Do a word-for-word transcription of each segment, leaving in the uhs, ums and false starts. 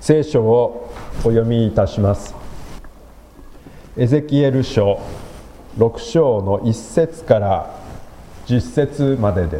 聖書をお読みいたします。エゼキエル書ろく章のいち節からじゅっ節までです。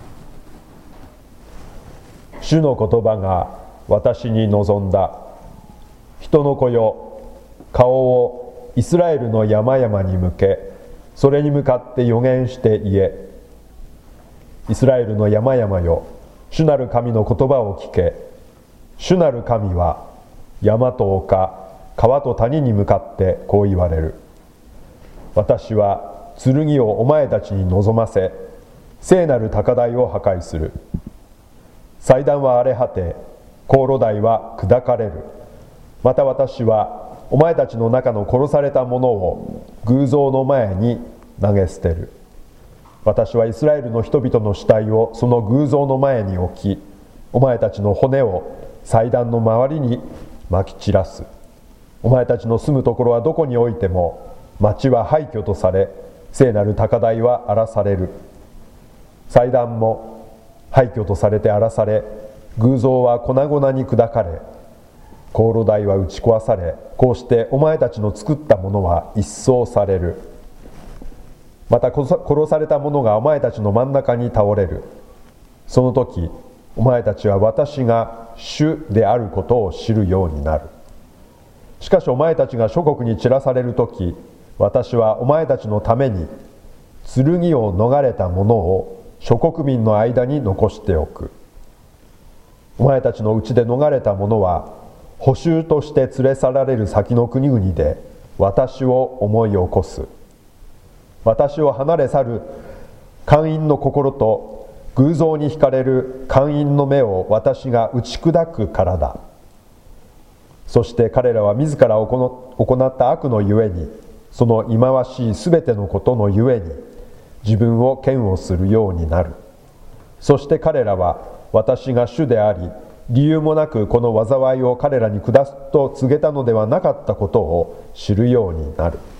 主の言葉が私に望んだ。人の子よ、顔をイスラエルの山々に向け、それに向かって予言して言え。イスラエルの山々よ、主なる神の言葉を聞け。主なる神は山と丘、川と谷に向かってこう言われる。私は剣をお前たちに望ませ、聖なる高台を破壊する。祭壇は荒れ果て、香炉台は砕かれる。また私はお前たちの中の殺された者を偶像の前に投げ捨てる。私はイスラエルの人々の死体をその偶像の前に置き、お前たちの骨を祭壇の周りにまき散らす。お前たちの住むところはどこにおいても、町は廃墟とされ、聖なる高台は荒らされる。祭壇も廃墟とされて荒らされ、偶像は粉々に砕かれ、香炉台は打ち壊され、こうしてお前たちの作ったものは一掃される。また殺された者がお前たちの真ん中に倒れる。その時、お前たちは私が主であることを知るようになる。しかしお前たちが諸国に散らされる時、私はお前たちのために剣を逃れた者を諸国民の間に残しておく。お前たちのうちで逃れた者は捕囚として連れ去られる先の国々で私を思い起こす。私を離れ去る姦淫の心と偶像に惹かれる姦淫の目を私が打ち砕くからだ。そして彼らは自ら行った悪のゆえに、その忌まわしいすべてのことのゆえに自分を嫌悪するようになる。そして彼らは私が主であり、理由もなくこの災いを彼らに下すと告げたのではなかったことを知るようになる。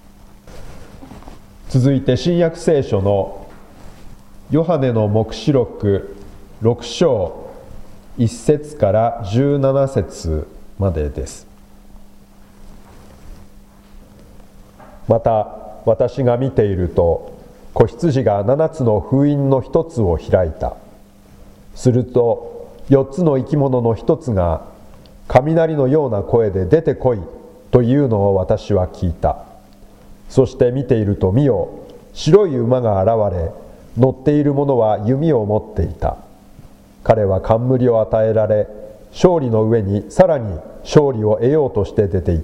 続いて新約聖書のヨハネの黙示録ろく章いち節からじゅうなな節までです。また私が見ていると、子羊が七つの封印の一つを開いた。すると四つの生き物の一つが雷のような声で出てこいというのを私は聞いた。そして見ていると見よ、白い馬が現れ、乗っている者は弓を持っていた。彼は冠を与えられ、勝利の上にさらに勝利を得ようとして出て行った。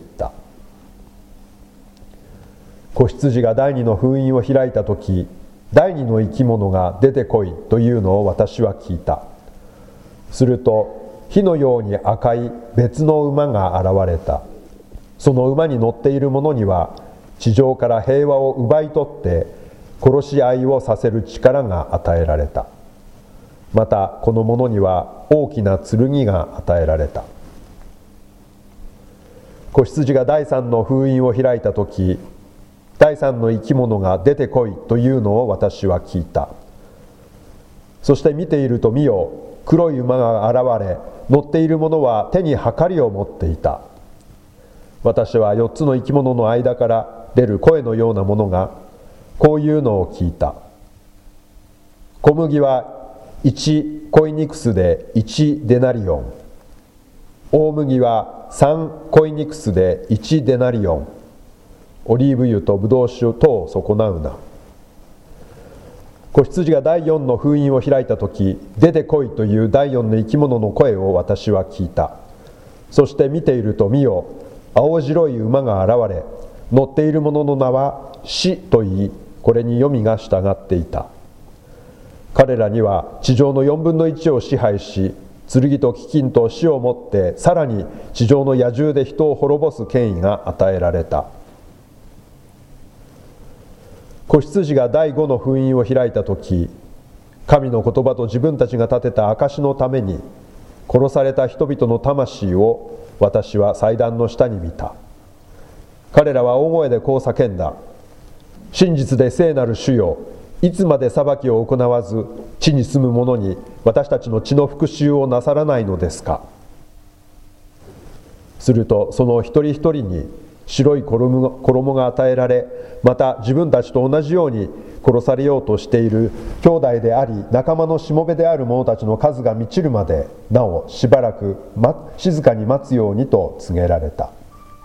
子羊が第二の封印を開いたとき、第二の生き物が出てこいというのを私は聞いた。すると火のように赤い別の馬が現れた。その馬に乗っている者には地上から平和を奪い取って殺し合いをさせる力が与えられた。またこの者には大きな剣が与えられた。子羊が第三の封印を開いたとき、第三の生き物が出てこいというのを私は聞いた。そして見ていると見よ、黒い馬が現れ、乗っている者は手にはかりを持っていた。私は四つの生き物の間から出る声のようなものがこういうのを聞いた。小麦はいちコイニクスでいちデナリオン、大麦はさんコイニクスでいちデナリオン、オリーブ油とブドウ酒とを損なうな。子羊が第四の封印を開いたとき、出てこいという第四の生き物の声を私は聞いた。そして見ていると見よ、青白い馬が現れ、乗っている者の名は死と言い、これに黄泉が従っていた。彼らには地上の四分の一を支配し、剣と飢饉と死をもってさらに地上の野獣で人を滅ぼす権威が与えられた。子羊が第五の封印を開いたとき、神の言葉と自分たちが立てた証のために殺された人々の魂を私は祭壇の下に見た。彼らは大声でこう叫んだ。真実で聖なる主よ、いつまで裁きを行わず地に住む者に私たちの血の復讐をなさらないのですか。 するとその一人一人に白い衣が与えられ、また自分たちと同じように殺されようとしている兄弟であり仲間のしもべである者たちの数が満ちるまでなおしばらく、ま、静かに待つようにと告げられた。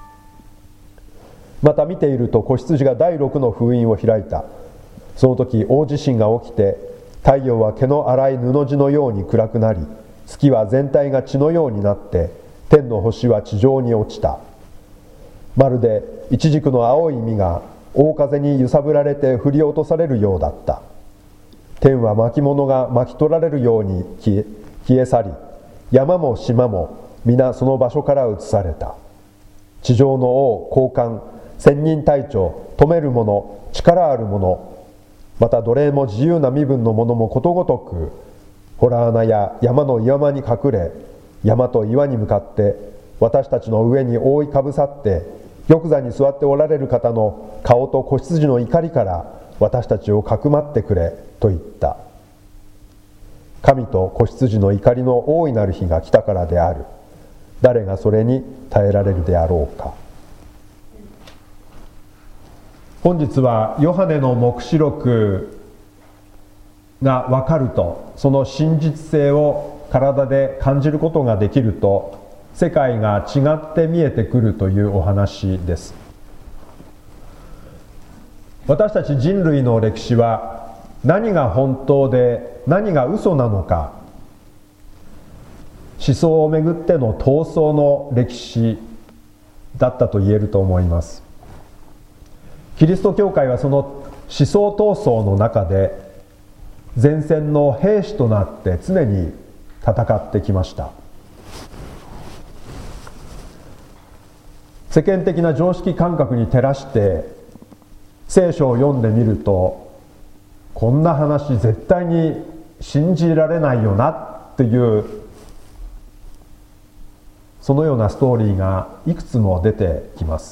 また見ていると子羊が第六の封印を開いた。その時大地震が起きて、太陽は毛の粗い布地のように暗くなり、月は全体が血のようになって、天の星は地上に落ちた。まるでイチジクの青い実が大風に揺さぶられて振り落とされるようだった。天は巻物が巻き取られるように消え、消え去り、山も島も皆その場所から移された。地上の王、高官、千人隊長、富める者、力ある者、また奴隷も自由な身分の者もことごとく洞穴や山の岩間に隠れ、山と岩に向かって私たちの上に覆いかぶさって玉座に座っておられる方の顔と子羊の怒りから私たちをかくまってくれと言った。神と子羊の怒りの大いなる日が来たからである。誰がそれに耐えられるであろうか。本日はヨハネの黙示録が分かると、その真実性を体で感じることができると、世界が違って見えてくるというお話です。私たち人類の歴史は何が本当で何が嘘なのか、思想をめぐっての闘争の歴史だったと言えると思います。キリスト教会はその思想闘争の中で前線の兵士となって常に戦ってきました。世間的な常識感覚に照らして聖書を読んでみると、こんな話絶対に信じられないよなっていうそのようなストーリーがいくつも出てきます。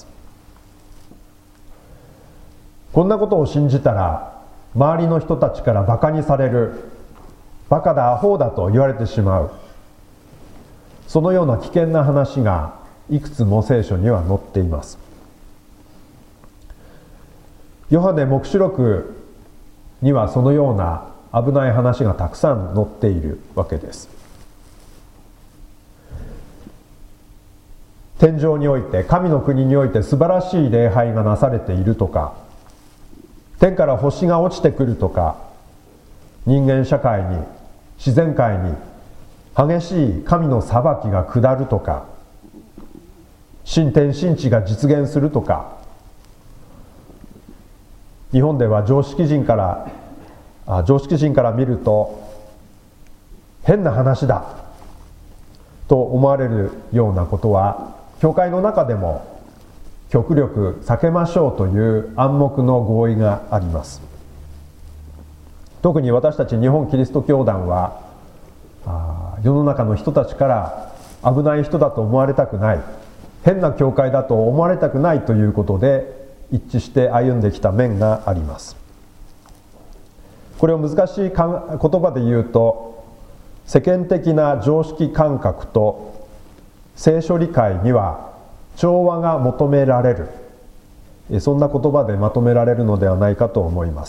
こんなことを信じたら周りの人たちからバカにされる、バカだアホだと言われてしまう、そのような危険な話がいくつも聖書には載っています。ヨハネ黙示録にはそのような危ない話がたくさん載っているわけです。天上において、神の国において素晴らしい礼拝がなされているとか、天から星が落ちてくるとか、人間社会に自然界に激しい神の裁きが下るとか、新天新地が実現するとか、日本では常識人からあ常識人から見ると変な話だと思われるようなことは、教会の中でも極力避けましょうという暗黙の合意があります。特に私たち日本キリスト教団は、あ世の中の人たちから危ない人だと思われたくない、変な教会だと思われたくないということで一致して歩んできた面があります。これを難しい言葉で言うと、世間的な常識感覚と聖書理解には調和が求められる、そんな言葉でまとめられるのではないかと思います。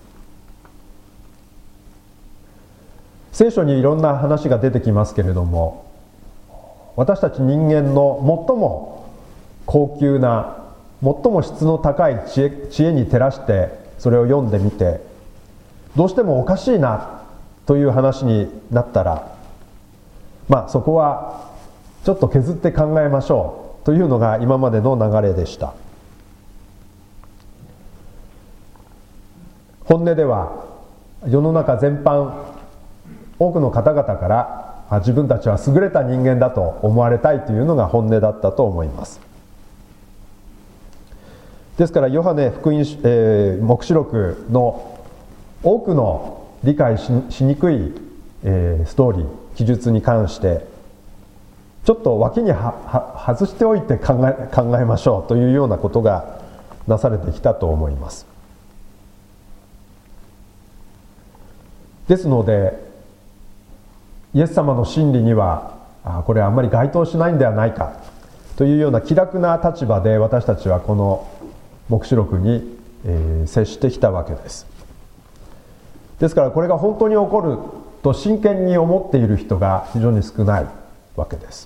聖書にいろんな話が出てきますけれども、私たち人間の最も高級な、最も質の高い知恵、知恵に照らしてそれを読んでみて、どうしてもおかしいなという話になったら、まあそこはちょっと削って考えましょうというのが今までの流れでした。本音では世の中全般、多くの方々から自分たちは優れた人間だと思われたいというのが本音だったと思います。ですからヨハネ福音、えー、黙示録の多くの理解 し, しにくい、えー、ストーリー、記述に関してちょっと脇にはは外しておいて考え、考えましょうというようなことがなされてきたと思います。ですのでイエス様の真理にはあこれあんまり該当しないんではないか、 というような気楽な立場で私たちはこの黙示録に、えー、接してきたわけです。ですからこれが本当に起こると真剣に思っている人が非常に少ないわけです。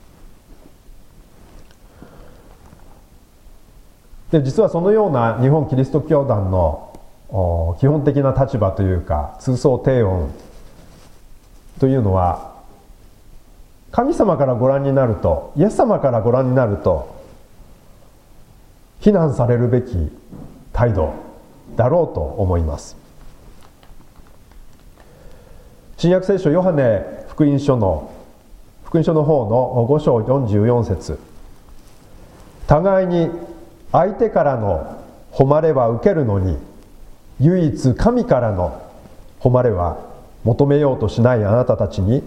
で実はそのような日本キリスト教団の基本的な立場というか通奏低音というのは、神様からご覧になると、イエス様からご覧になると非難されるべき態度だろうと思います。新約聖書ヨハネ福音書の福音書の方のご章よんじゅうよん節、互いに相手からの誉れは受けるのに唯一神からの誉れは求めようとしないあなたたちに、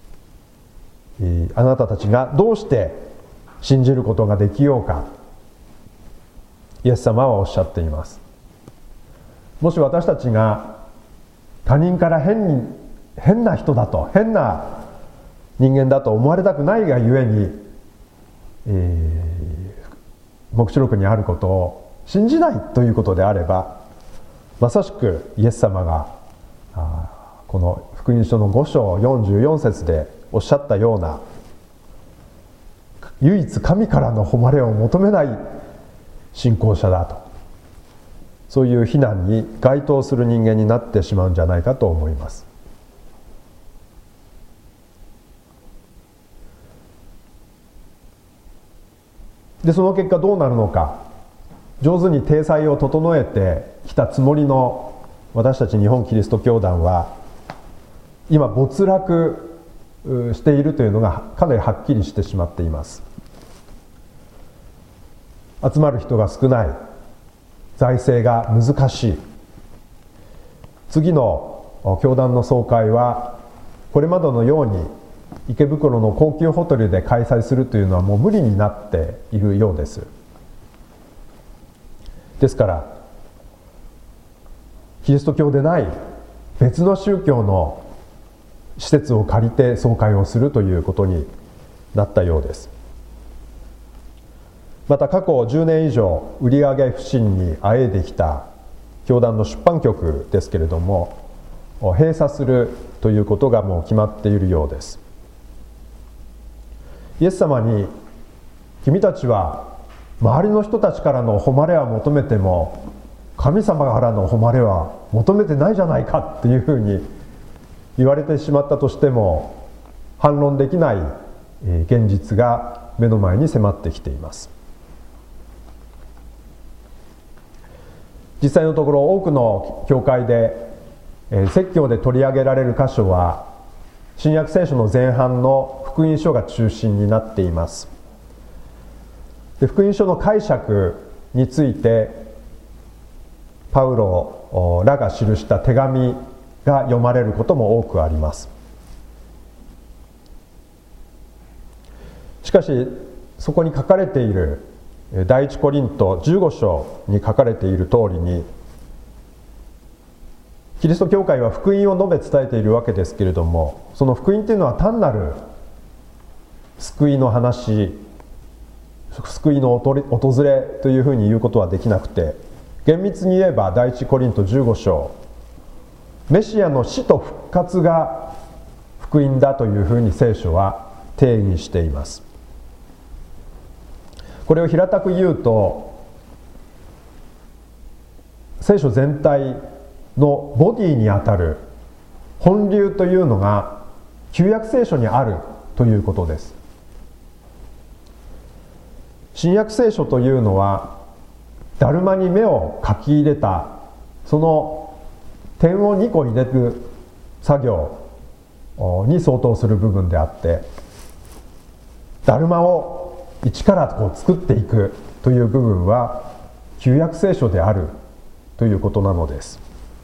あなたたちがどうして信じることができようか、イエス様はおっしゃっています。もし私たちが他人から変に変な人だと、変な人間だと思われたくないがゆえに、えー、黙示録にあることを信じないということであれば、まさしくイエス様があこの福音書のご章よんじゅうよん節でおっしゃったような、唯一神からの誉れを求めない信仰者だと、そういう非難に該当する人間になってしまうんじゃないかと思います。でその結果どうなるのか、上手に体裁を整えてきたつもりの私たち日本キリスト教団は今没落しているというのがかなりはっきりしてしまっています。集まる人が少ない、財政が難しい、次の教団の総会はこれまでのように池袋の高級ホテルで開催するというのはもう無理になっているようです。ですからキリスト教でない別の宗教の施設を借りて総会をするということになったようです。また過去じゅうねん以上売上不振にあえいできた教団の出版局ですけれども、閉鎖するということがもう決まっているようです。イエス様に、君たちは周りの人たちからの誉れは求めても神様からの誉れは求めてないじゃないかっていうふうに言われてしまったとしても反論できない現実が目の前に迫ってきています。実際のところ多くの教会で説教で取り上げられる箇所は新約聖書の前半の福音書が中心になっています。で福音書の解釈についてパウロらが記した手紙が読まれることも多くあります。しかしそこに書かれている第一コリントじゅうご章に書かれている通りに、キリスト教会は福音を述べ伝えているわけですけれども、その福音というのは単なる救いの話、救いの訪れというふうに言うことはできなくて、厳密に言えば第一コリントじゅうご章、メシアの死と復活が福音だというふうに聖書は定義しています。これを平たく言うと、聖書全体のボディにあたる本流というのが旧約聖書にあるということです。新約聖書というのはだるまに目を書き入れたその点をにこ入れる作業に相当する部分であって、だるまを一からこう作っていくという部分は旧約聖書であるということなのです。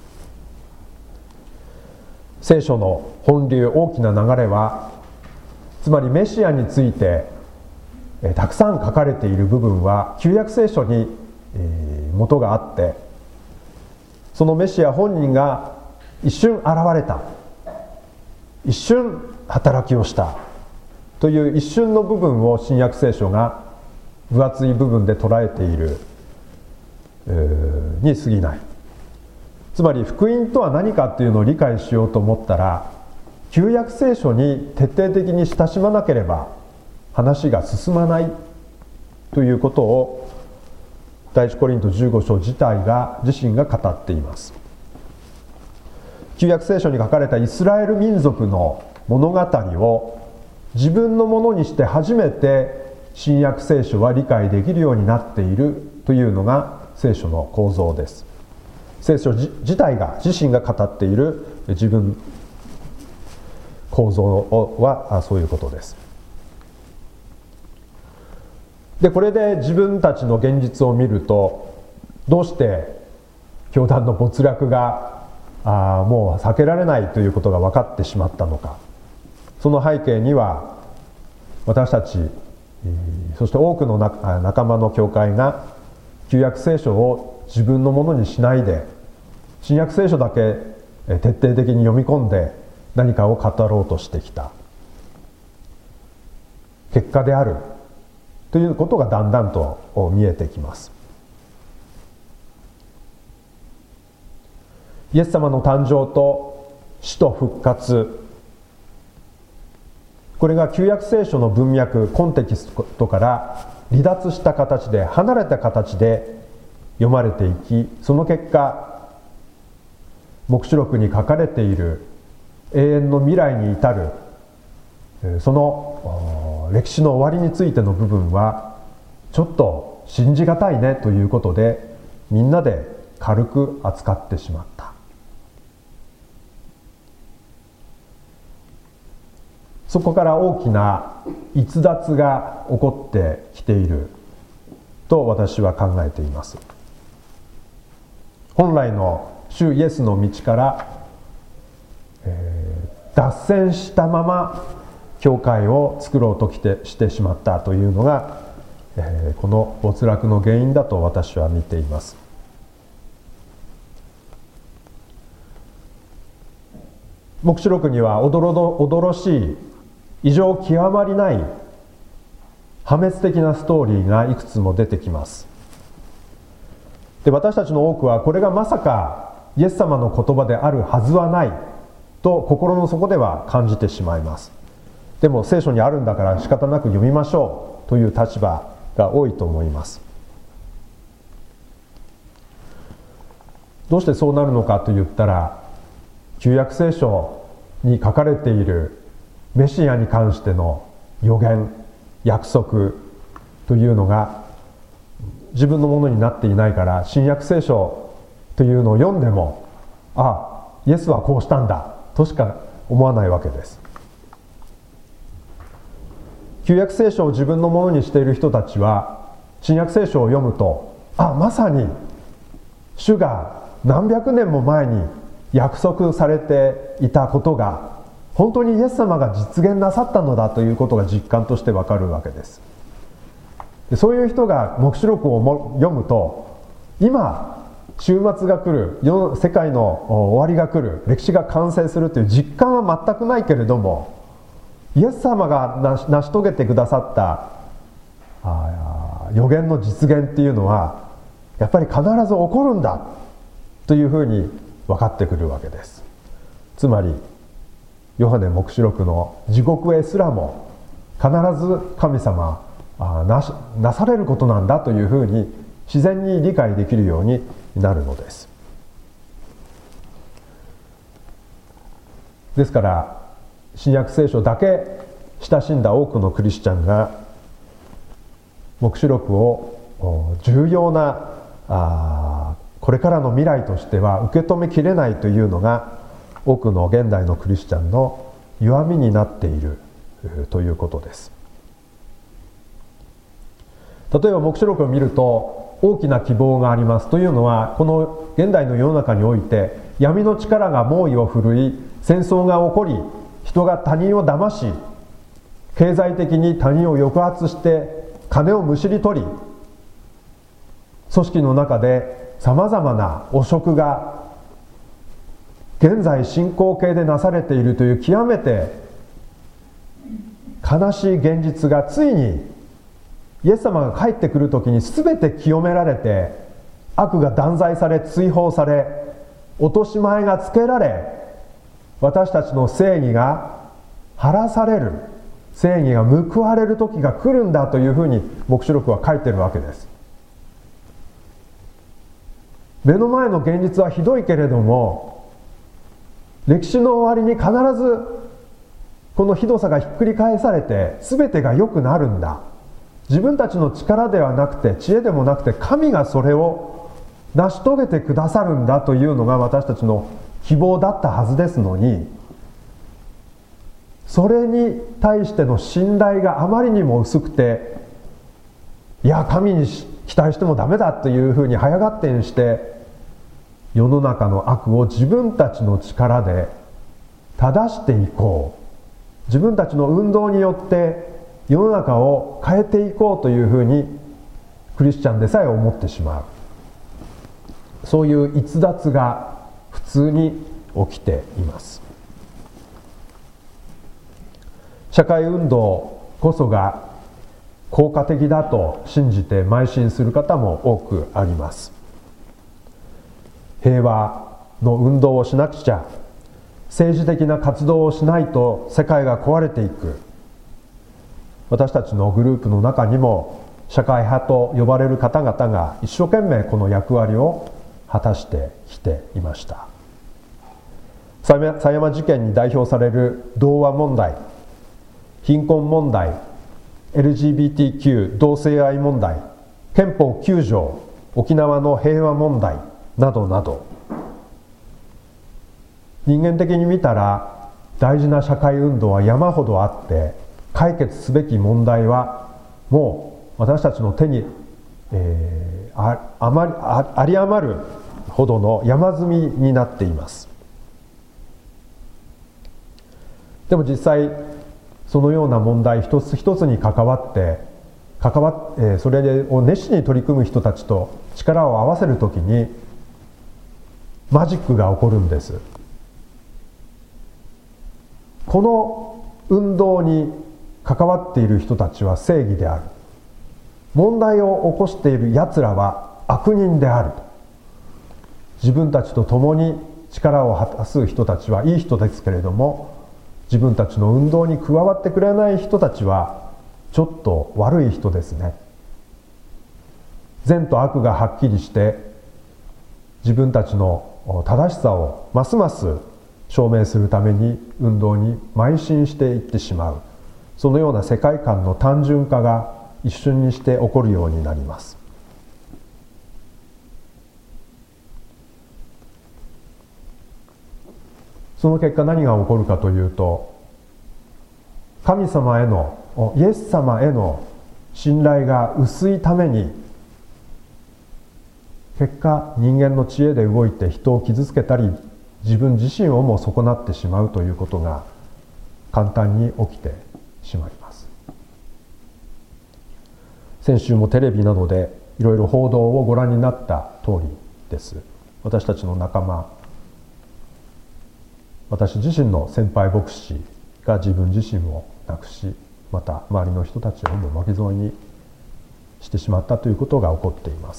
聖書の本流、大きな流れは、つまりメシアについてえたくさん書かれている部分は旧約聖書に、えー、元があって、そのメシア本人が一瞬現れた、一瞬働きをした、 という一瞬の部分を新約聖書が分厚い部分で捉えているに過ぎない。つまり福音とは何かというのを理解しようと思ったら、旧約聖書に徹底的に親しまなければ話が進まないということを第一コリントじゅうご章自体が自身が語っています。旧約聖書に書かれたイスラエル民族の物語を自分のものにして初めて新約聖書は理解できるようになっているというのが聖書の構造です。聖書自体が自身が語っている自分構造はそういうことです。でこれで自分たちの現実を見ると、どうして教団の没落があもう避けられないということが分かってしまったのか。その背景には私たち、そして多くの仲間の教会が旧約聖書を自分のものにしないで、新約聖書だけ徹底的に読み込んで何かを語ろうとしてきた結果であるということがだんだんと見えてきます。イエス様の誕生と死と復活、これが旧約聖書の文脈コンテキストから離脱した形で、離れた形で読まれていき、その結果黙示録に書かれている永遠の未来に至るその歴史の終わりについての部分はちょっと信じがたいねということで、みんなで軽く扱ってしまった。そこから大きな逸脱が起こってきていると私は考えています。本来の主イエスの道から、えー、脱線したまま教会を作ろうときてしてしまったというのが、えー、この没落の原因だと私は見ています。黙示録にはおどろどおどろしい異常極まりない破滅的なストーリーがいくつも出てきます。で私たちの多くはこれがまさかイエス様の言葉であるはずはないと心の底では感じてしまいます。でも聖書にあるんだから仕方なく読みましょうという立場が多いと思います。どうしてそうなるのかと言ったら、旧約聖書に書かれているメシアに関しての予言、約束というのが自分のものになっていないから、新約聖書というのを読んでも、ああイエスはこうしたんだとしか思わないわけです。旧約聖書を自分のものにしている人たちは、新約聖書を読むと、あまさに主が何百年も前に約束されていたことが本当にイエス様が実現なさったのだということが実感としてわかるわけです。でそういう人が黙示録をも読むと、今終末が来る、世世界の終わりが来る、歴史が完成するという実感は全くないけれども、イエス様が成し、成し遂げてくださったあ予言の実現っていうのはやっぱり必ず起こるんだというふうに分かってくるわけです。つまりヨハネ黙示録の地獄絵すらも必ず神様あ な, なされることなんだというふうに自然に理解できるようになるのです。ですから新約聖書だけ親しんだ多くのクリスチャンが黙示録を重要なあこれからの未来としては受け止めきれないというのが多くの現代のクリスチャンの弱みになっているということです。例えば黙示録を見ると大きな希望があります。というのはこの現代の世の中において闇の力が猛威を振るい、戦争が起こり、人が他人を騙し、経済的に他人を抑圧して金をむしり取り、組織の中でさまざまな汚職が現在進行形でなされているという極めて悲しい現実がついにイエス様が帰ってくる時に全て清められて、悪が断罪され追放され、落とし前がつけられ、私たちの正義が晴らされる、正義が報われる時が来るんだというふうに黙示録は書いてるわけです。目の前の現実はひどいけれども、歴史の終わりに必ずこのひどさがひっくり返されて全てが良くなるんだ。自分たちの力ではなくて、知恵でもなくて、神がそれを成し遂げてくださるんだというのが私たちの希望だったはずですのに、それに対しての信頼があまりにも薄くて、いや神に期待してもダメだというふうに早合点して、世の中の悪を自分たちの力で正していこう、自分たちの運動によって世の中を変えていこうというふうにクリスチャンでさえ思ってしまう、そういう逸脱が普通に起きています。社会運動こそが効果的だと信じて邁進する方も多くあります。平和の運動をしなくちゃ、政治的な活動をしないと世界が壊れていく。私たちのグループの中にも社会派と呼ばれる方々が一生懸命この役割を果たしてきていました。狭山事件に代表される童話問題、貧困問題、エルジービーティーキュー 同性愛問題、憲法きゅう条、沖縄の平和問題などなど、人間的に見たら大事な社会運動は山ほどあって、解決すべき問題はもう私たちの手に、えー、あ, あ, まり あ, あり余るほどの山積みになっています。でも実際そのような問題一つ一つに関わって関わっ、えー、それを熱心に取り組む人たちと力を合わせるときにマジックが起こるんです。この運動に関わっている人たちは正義である、問題を起こしているやつらは悪人である、自分たちと共に力を果たす人たちはいい人ですけれども、自分たちの運動に加わってくれない人たちはちょっと悪い人ですね。善と悪がはっきりして自分たちの正しさをますます証明するために運動に邁進していってしまう、そのような世界観の単純化が一瞬にして起こるようになります。その結果何が起こるかというと、神様への、イエス様への信頼が薄いために、結果人間の知恵で動いて人を傷つけたり、自分自身をも損なってしまうということが簡単に起きてしまいます。先週もテレビなどでいろいろ報道をご覧になった通りです。私たちの仲間、私自身の先輩牧師が自分自身を亡くし、また周りの人たちをも巻き添えにしてしまったということが起こっています。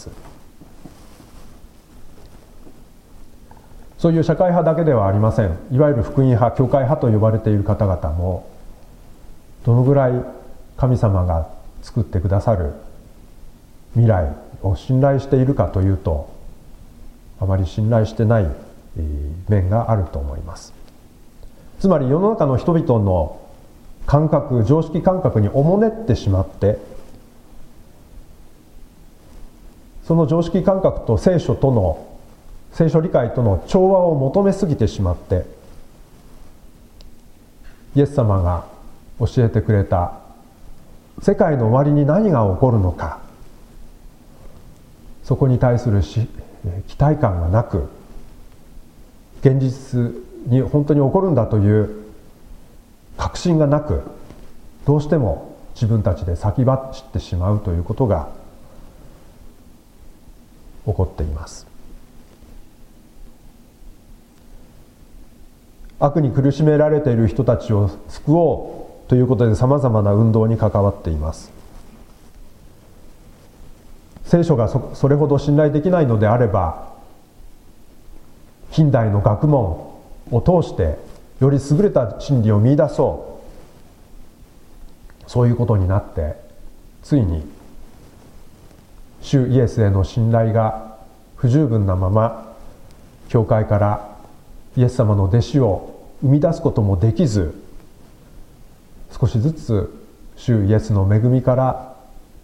そういう社会派だけではありません。いわゆる福音派、教会派と呼ばれている方々も、どのぐらい神様が作ってくださる未来を信頼しているかというと、あまり信頼してない面があると思います。つまり世の中の人々の感覚、常識感覚におもねってしまって、その常識感覚と聖書との聖書理解との調和を求めすぎてしまって、イエス様が教えてくれた世界の終わりに何が起こるのか、そこに対するし期待感がなく、現実に本当に起こるんだという確信がなく、どうしても自分たちで先走ってしまうということが起こっています。悪に苦しめられている人たちを救おということでさまざまな運動に関わっています。聖書が そ, それほど信頼できないのであれば、近代の学問を通してより優れた真理を見出そう、そういうことになって、ついに主イエスへの信頼が不十分なまま、教会からイエス様の弟子を生み出すこともできず、少しずつ主イエスの恵みから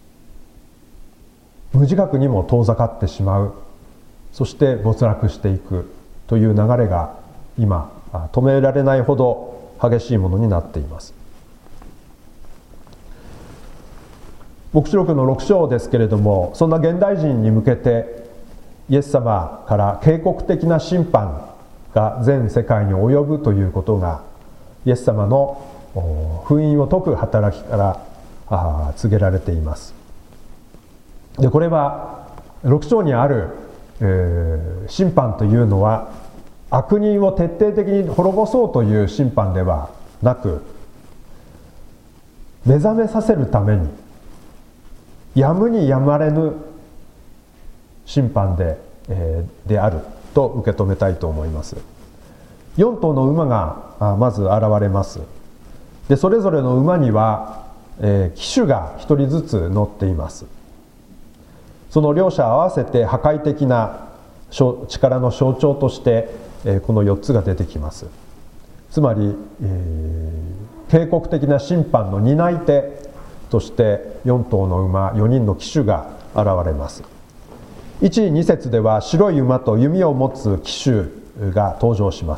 無自覚にも遠ざかってしまう、そして没落していくという流れが今止められないほど激しいものになっています。黙示録のろく章ですけれども、そんな現代人に向けてイエス様から警告的な審判が全世界に及ぶということが、イエス様の封印を解く働きから告げられています。でこれはろく章にある、えー、審判というのは、悪人を徹底的に滅ぼそうという審判ではなく、目覚めさせるためにやむにやまれぬ審判 で,、えー、であると受け止めたいと思います。よん頭の馬がまず現れます。でそれぞれの馬には、えー、騎手がひとりずつ乗っています。その両者合わせて破壊的な力の象徴として、えー、このよっつが出てきます。つまり、えー、警告的な審判の担い手としてよん頭の馬、よにんの騎手が現れます。いち、に節では白い馬と弓を持つ騎手が登場します。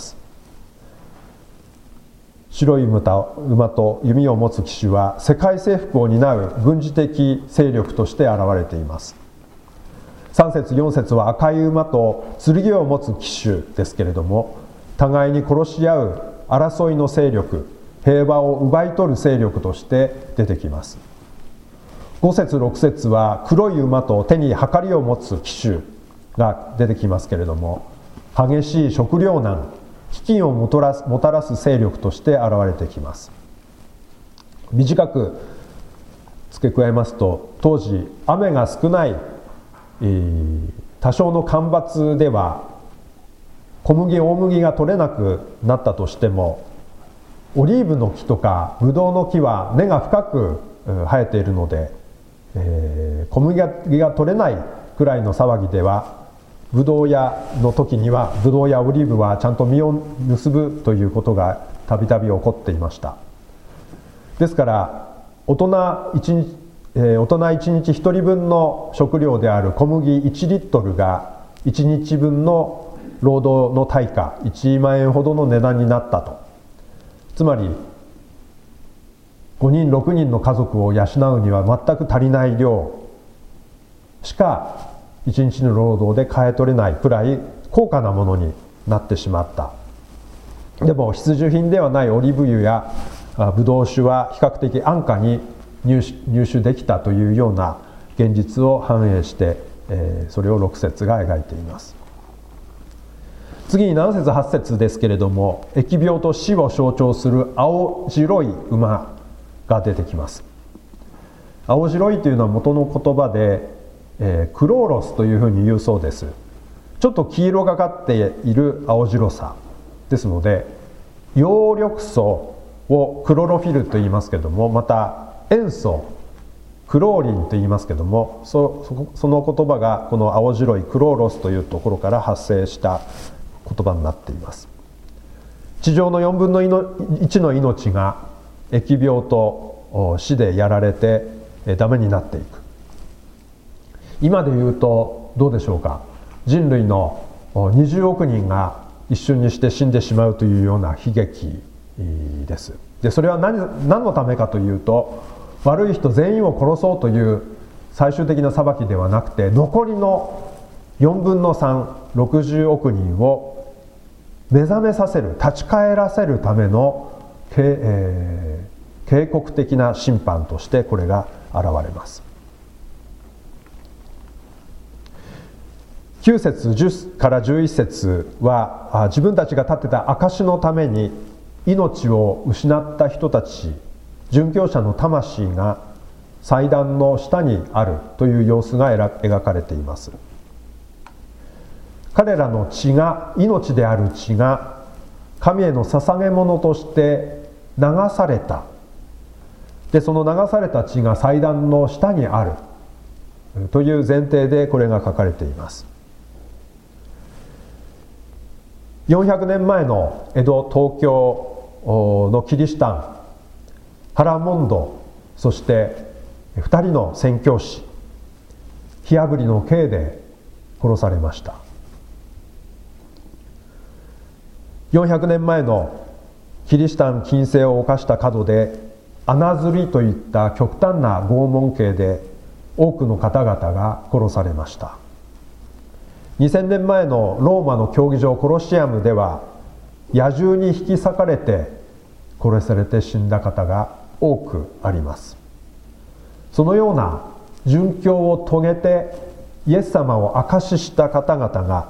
白い馬と弓を持つ騎手は世界征服を担う軍事的勢力として現れています。さん節よん節は赤い馬と剣を持つ騎手ですけれども、互いに殺し合う争いの勢力、平和を奪い取る勢力として出てきます。ご節ろく節は黒い馬と手に秤を持つ騎手が出てきますけれども、激しい食糧難、飢饉をもたらす、もたらす勢力として現れてきます。短く付け加えますと、当時雨が少ない、えー、多少の干ばつでは小麦大麦が取れなくなったとしても、オリーブの木とかブドウの木は根が深く生えているので、えー、小麦が取れないくらいの騒ぎでは、ブドウ屋の時にはブドウやオリーブはちゃんと実を結ぶということがたびたび起こっていました。ですから大人一日、えー、大人いちにちひとりぶんの食料である小麦いちリットルがいちにちぶんの労働の対価いちまんえんほどの値段になったと。つまりごにんろくにんの家族を養うには全く足りない量しかいちにちの労働で買い取れないくらい高価なものになってしまった。でも必需品ではないオリーブ油やブドウ酒は比較的安価に入手、入手できたというような現実を反映して、えー、それをろく節が描いています。次になな節はち節ですけれども、疫病と死を象徴する青白い馬が出てきます。青白いというのは元の言葉で、えー、クローロスというふうに言うそうです。ちょっと黄色がかっている青白さですので、葉緑素をクロロフィルと言いますけれども、また塩素クローリンと言いますけれども、 そ, その言葉がこの青白いクローロスというところから発生した言葉になっています。地上のよんぶんのいちの命が疫病と死でやられてダメになっていく。今で言うとどうでしょうか。人類のにじゅうおくにんが一瞬にして死んでしまうというような悲劇です。でそれは 何, 何のためかというと、悪い人全員を殺そうという最終的な裁きではなくて、残りのよんぶんのさん、ろくじゅうおくにんを目覚めさせる、立ち返らせるための、えー、警告的な審判としてこれが現れます。きゅう節じゅうからじゅういち節は、自分たちが立てた証のために命を失った人たち殉教者の魂が祭壇の下にあるという様子が描かれています。彼らの血が、命である血が神への捧げ物として流された。で、その流された血が祭壇の下にあるという前提でこれが書かれています。よんひゃくねんまえの江戸東京のキリシタンハラモンド、そしてふたりの宣教師、火あぶりの刑で殺されました。よんひゃくねんまえのキリシタン禁制を犯した角で穴釣りといった極端な拷問刑で多くの方々が殺されました。にせんねんまえのローマの競技場コロシアムでは野獣に引き裂かれて殺されて死んだ方が多くあります。そのような殉教を遂げてイエス様を証しした方々が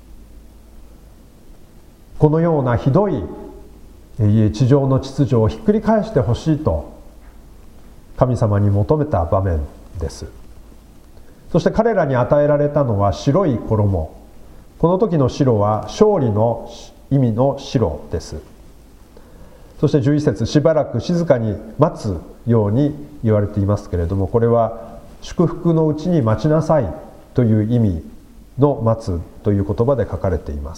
このようなひどい地上の秩序をひっくり返してほしいと神様に求めた場面です。そして彼らに与えられたのは白い衣。この時の白は勝利の意味の白です。そしてじゅういち節、しばらく静かに待つように言われていますけれども、これは祝福のうちに待ちなさいという意味の待つという言葉で書かれています。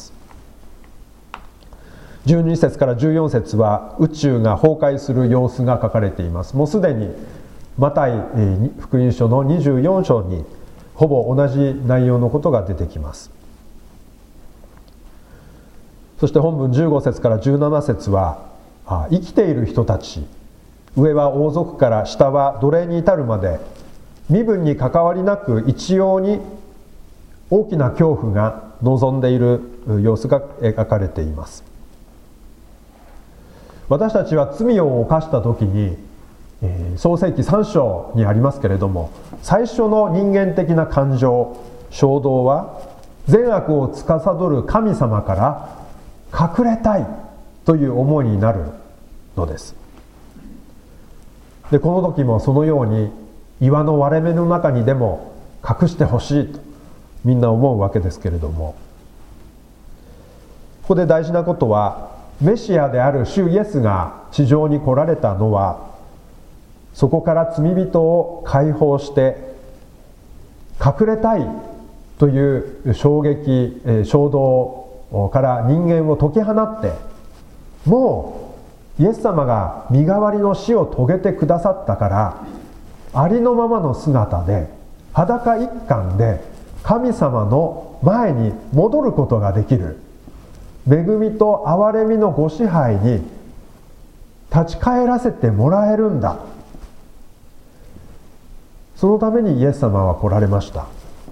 じゅうに節からじゅうよん節は宇宙が崩壊する様子が書かれています。もうすでにマタイ福音書のにじゅうよん章にほぼ同じ内容のことが出てきます。そして本文じゅうご節からじゅうなな節は生きている人たち、上は王族から下は奴隷に至るまで身分に関わりなく一様に大きな恐怖が望んでいる様子が描かれています。私たちは罪を犯した時に、創世記さん章にありますけれども、最初の人間的な感情、衝動は善悪を司る神様から隠れたいという思いになるのです。で、この時もそのように岩の割れ目の中にでも隠してほしいとみんな思うわけですけれども、ここで大事なことは、メシアである主イエスが地上に来られたのは、そこから罪人を解放して隠れたいという衝撃、衝動から人間を解き放って、もうイエス様が身代わりの死を遂げてくださったから、ありのままの姿で裸一貫で神様の前に戻ることができる、恵みと憐れみのご支配に立ち返らせてもらえるんだ。そのためにイエス様は来られました。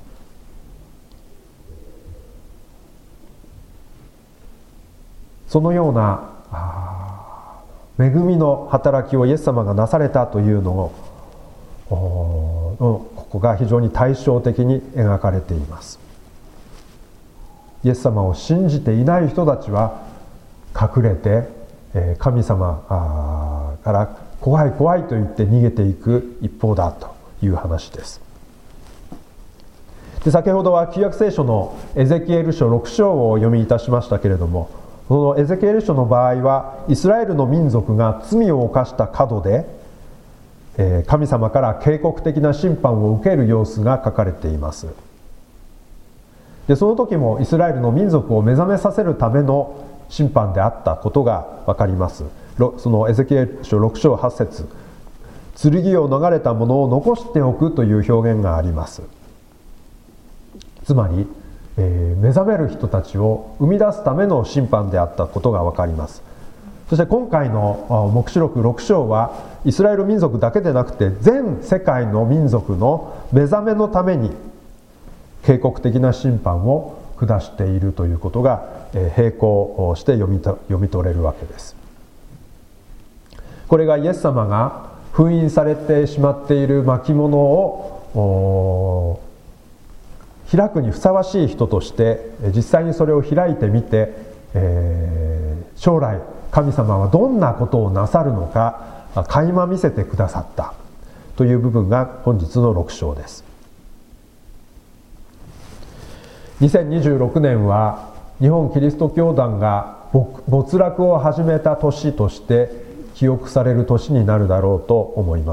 そのような恵みの働きをイエス様がなされたというのを、ここが非常に対照的に描かれています。イエス様を信じていない人たちは隠れて神様から怖い怖いと言って逃げていく一方だという話です。で、先ほどは旧約聖書のエゼキエル書ろく章を読みいたしましたけれども、このエゼキエル書の場合はイスラエルの民族が罪を犯した角で神様から警告的な審判を受ける様子が書かれています。で、その時もイスラエルの民族を目覚めさせるための審判であったことが分かります。そのエゼキエル書ろく章はち節、剣を逃れたものを残しておくという表現があります。つまり、えー、目覚める人たちを生み出すための審判であったことが分かります。そして今回の黙示録ろく章はイスラエル民族だけでなくて全世界の民族の目覚めのために警告的な審判を下しているということが並行して読み、読み取れるわけです。これがイエス様が封印されてしまっている巻物を開くにふさわしい人として実際にそれを開いてみて、えー、将来神様はどんなことをなさるのか垣間見せてくださったという部分が本日のろく章です。にせんにじゅうろくねんは日本キリスト教団が没落を始めた年として記憶される年になるだろうと思います。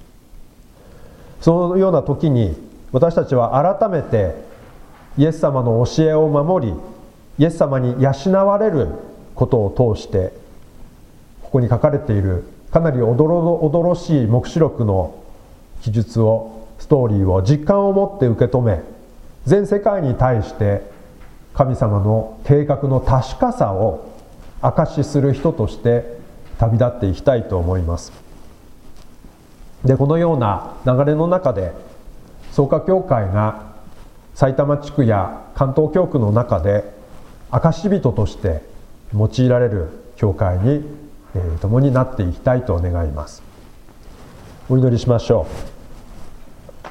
そのような時に私たちは改めてイエス様の教えを守り、イエス様に養われることを通して、ここに書かれているかなりおどろおどろしい黙示録の記述を、ストーリーを実感を持って受け止め、全世界に対して神様の計画の確かさを証しする人として旅立っていきたいと思います。で、このような流れの中で草加教会が埼玉地区や関東教区の中で証し人として用いられる教会に、えー、共になっていきたいと願います。お祈りしましょう。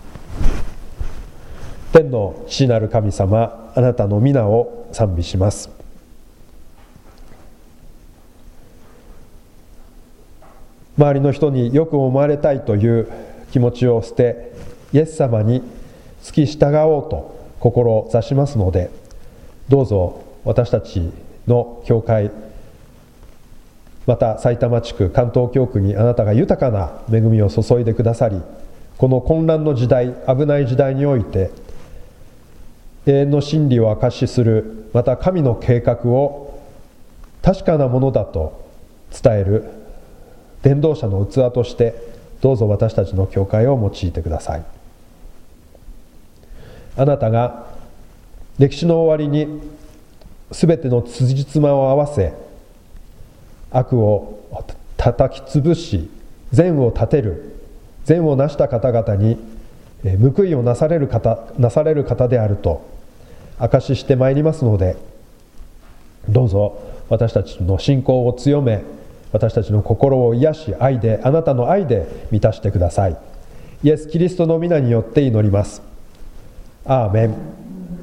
天の父なる神様、あなたの皆を賛美します。周りの人によく思われたいという気持ちを捨て、イエス様に付き従おうと志しますので、どうぞ私たちの教会、また埼玉地区、関東教区にあなたが豊かな恵みを注いでくださり、この混乱の時代、危ない時代において永遠の真理を証しする、また神の計画を確かなものだと伝える伝道者の器として、どうぞ私たちの教会を用いてください。あなたが歴史の終わりにすべての辻褄を合わせ、悪を叩き潰し善を立てる、善を成した方々に報いをなされる方なされる方であると証ししてまいりますので、どうぞ私たちの信仰を強め、私たちの心を癒し、愛で、あなたの愛で満たしてください。イエス・キリストの皆によって祈ります。アーメン。